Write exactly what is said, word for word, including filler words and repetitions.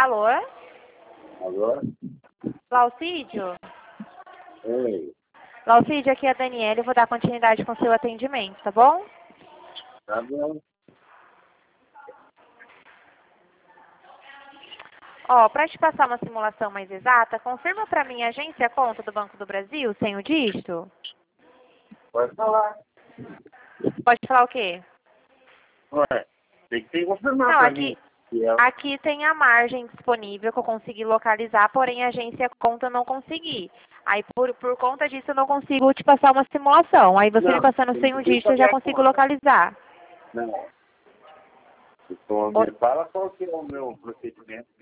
Alô? Alô? Laucídio? Oi. Laucídio, aqui é a Daniela. Eu vou dar continuidade com o seu atendimento, tá bom? Tá bom. Ó, para te passar uma simulação mais exata, confirma para mim a agência conta do Banco do Brasil sem o dígito? Pode falar. Pode falar o quê? Ué, tem que confirmar Não, pra aqui, mim. Que é... aqui tem a margem disponível que eu consegui localizar, porém a agência conta eu não consegui. Aí por, por conta disso eu não consigo te passar uma simulação. Aí você me Não, passando você sem não o precisa dígito eu já saber a consigo conta. localizar. Não. Então, Oi? me fala qual que é o meu procedimento.